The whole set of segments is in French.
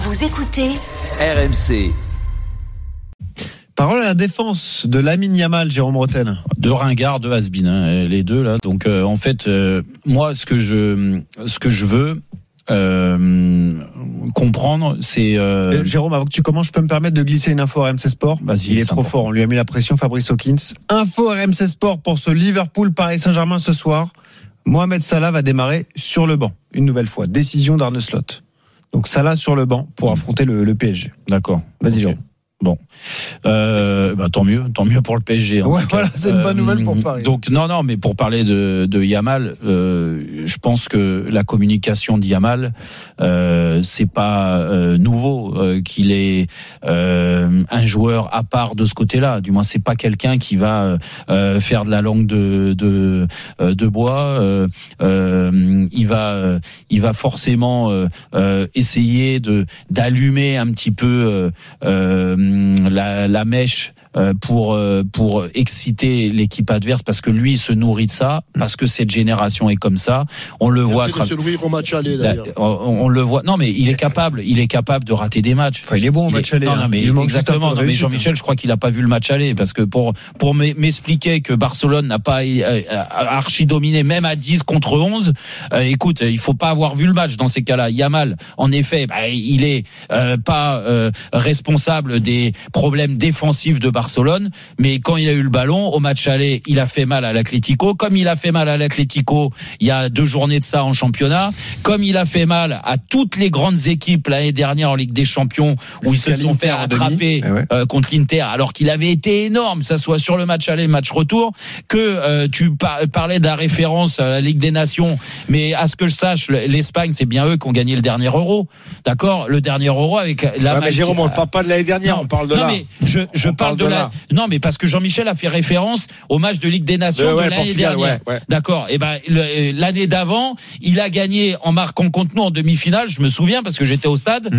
Vous écoutez RMC. Parole à la défense de Lamine Yamal, Jérôme Rotten. De ringard, de has-been, les deux là. Donc en fait, moi, ce que je veux comprendre, c'est Jérôme, avant que tu commences, je peux me permettre de glisser une info RMC Sport. Vas-y, il est trop fort, on lui a mis la pression, Fabrice Hawkins. Info RMC Sport pour ce Liverpool-Paris Saint-Germain ce soir. Mohamed Salah va démarrer sur le banc, une nouvelle fois. Décision d'Arne Slot. Donc Salah sur le banc pour affronter le PSG. D'accord. Vas-y, okay. Jérôme. Bon, tant mieux pour le PSG. Ouais, voilà, c'est une bonne nouvelle pour Paris. Donc non, mais pour parler de Yamal, je pense que la communication de Yamal, c'est pas nouveau qu'il est un joueur à part de ce côté-là. Du moins, c'est pas quelqu'un qui va faire de la langue de bois. Il va forcément essayer d'allumer un petit peu la mèche pour exciter l'équipe adverse, parce que lui il se nourrit de ça, parce que cette génération est comme ça. On le voit se nourrir au match aller, d'ailleurs. On le voit. Non, mais il est capable de rater des matchs. Enfin, il est bon au match aller. Non, mais exactement. Non, mais Jean-Michel, je crois qu'il a pas vu le match aller, parce que pour m'expliquer que Barcelone n'a pas archi dominé même à 10 contre 11, écoute, il faut pas avoir vu le match dans ces cas-là. Yamal, en effet, il est pas responsable des problèmes défensifs de Barcelone, mais quand il a eu le ballon au match aller, il a fait mal à l'Atlético, comme il a fait mal à l'Atlético il y a 2 journées de ça en championnat, comme il a fait mal à toutes les grandes équipes l'année dernière en Ligue des Champions, où ils se sont fait attraper contre l'Inter, alors qu'il avait été énorme, ça soit sur le match aller, match retour, que tu parlais de la référence à la Ligue des Nations, mais à ce que je sache, l'Espagne, c'est bien eux qui ont gagné le dernier Euro, d'accord, le dernier Euro avec la mais Jérôme, on ne parle pas de l'année dernière, on parle de là. Non, mais je parle de là. Non, mais parce que Jean-Michel a fait référence au match de Ligue des Nations de l'année dernière. Ouais. D'accord. Et l'année d'avant, il a gagné en marquant contre nous en demi-finale. Je me souviens parce que j'étais au stade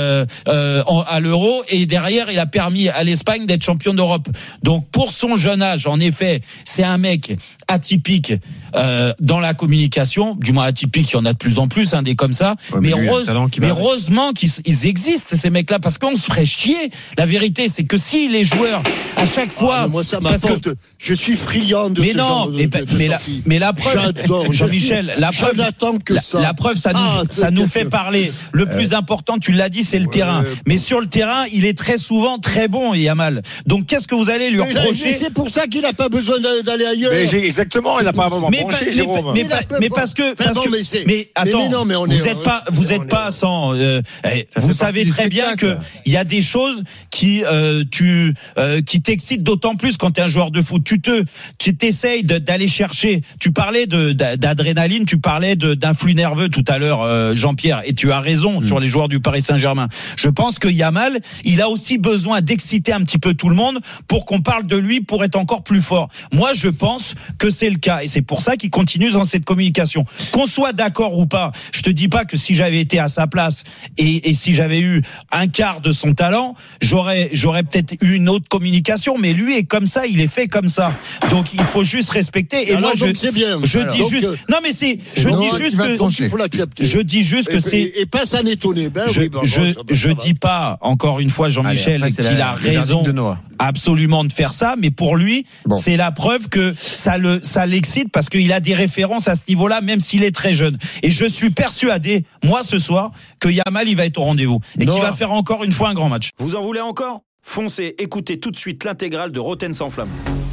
à l'Euro, et derrière, il a permis à l'Espagne d'être champion d'Europe. Donc, pour son jeune âge, en effet, c'est un mec atypique dans la communication. Du moins atypique, il y en a de plus en plus, des comme ça. Ouais, mais heureusement qu'ils existent, ces mecs-là, parce qu'on se ferait chier. La vérité, c'est que si les joueurs, à chaque fois, moi ça m'apporte. Je suis friand de mais ce non, genre de mais la preuve, j'adore, Jean-Michel, la preuve, ça nous fait parler. Le plus important, tu l'as dit, c'est le terrain. Mais sur le terrain, il est très souvent très bon, Yamal. Donc qu'est-ce que vous allez lui reprocher? C'est pour ça qu'il n'a pas besoin d'aller ailleurs. Exactement, il n'a pas vraiment branché, Jérôme. Mais parce que attends, vous êtes pas sans. Vous savez très bien que il y a des choses qui t'excitent d'autant plus quand tu es un joueur de foot. Tu t'essayes d'aller chercher. Tu parlais d'adrénaline, tu parlais d'un flux nerveux tout à l'heure, Jean-Pierre, et tu as raison sur les joueurs du Paris Saint-Germain. Je pense que Yamal, il a aussi besoin d'exciter un petit peu tout le monde pour qu'on parle de lui, pour être encore plus fort. Moi, je pense que c'est le cas, et c'est pour ça qu'il continue dans cette communication. Qu'on soit d'accord ou pas, je te dis pas que si j'avais été à sa place et si j'avais eu un quart de son talent, j'aurais peut-être eu une autre communication, mais lui est comme ça, il est fait comme ça. Donc il faut juste respecter. Et alors, moi c'est bien. Je dis juste que c'est. Et pas s'en étonner. Je dis pas, encore une fois, Jean-Michel, qu'il a raison absolument de faire ça, mais pour lui, c'est la preuve que ça l'excite, parce qu'il a des références à ce niveau-là, même s'il est très jeune. Et je suis persuadé, moi ce soir, que Yamal, il va être au rendez-vous et qu'il va faire encore une fois un grand match. Vous en voulez encore ? Foncez, écoutez tout de suite l'intégrale de Rotten sans flamme.